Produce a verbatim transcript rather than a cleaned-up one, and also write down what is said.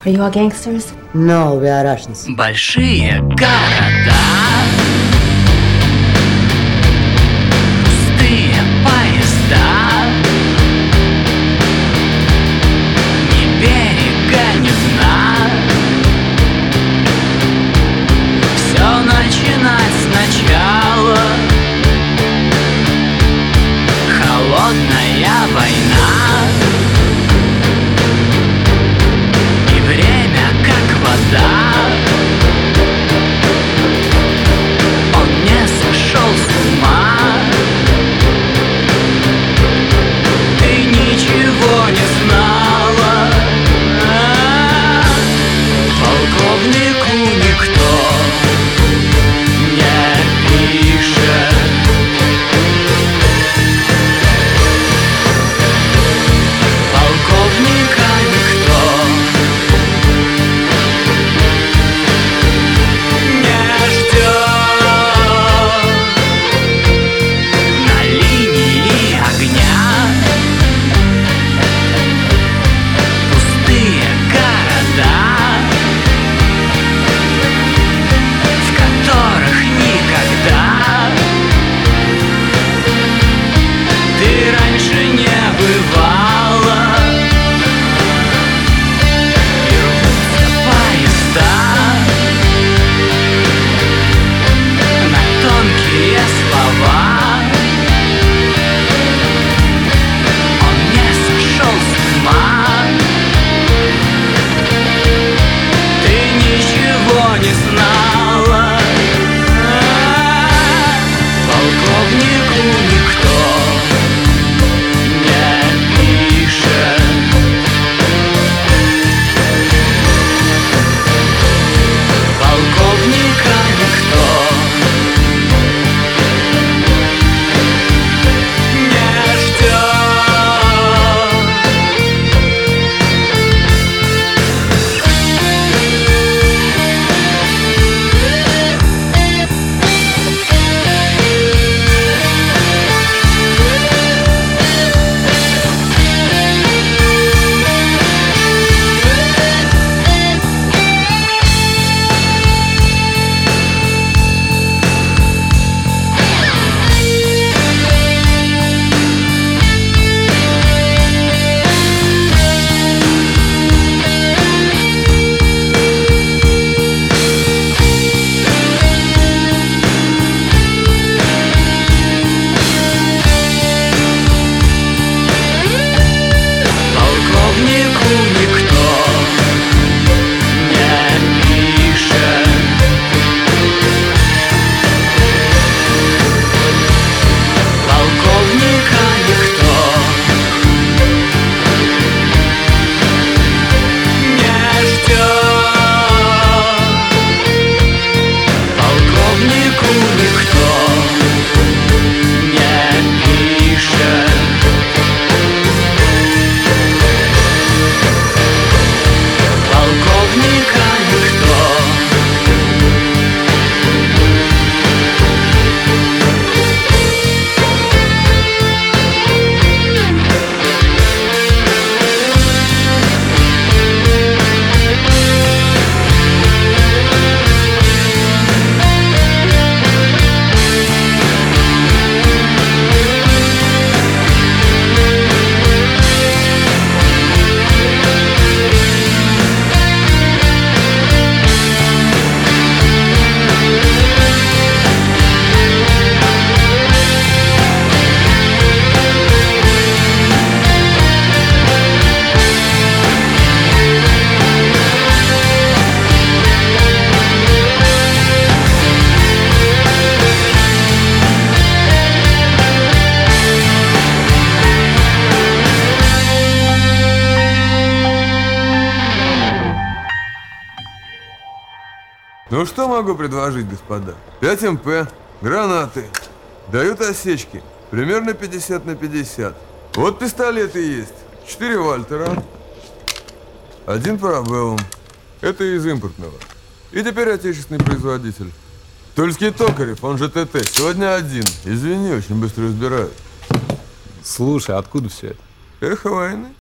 Are you all gangsters? No, we are Russians. Большие города, пустые поезда, ни берега, ни дна. Все начинать сначала. Холодная война. Он не сошел с ума. Ты ничего не знала. Полковнику никто не пишет. Полковника никто Ну что могу предложить, господа? пять эм пэ, гранаты, дают осечки, примерно пятьдесят на пятьдесят. Вот пистолеты есть, четыре Вальтера, один Парабеллум, это из импортного. И теперь отечественный производитель. Тульский Токарев, он же ТТ, сегодня один. Извини, очень быстро разбирают. Слушай, откуда все это? Эхо войны.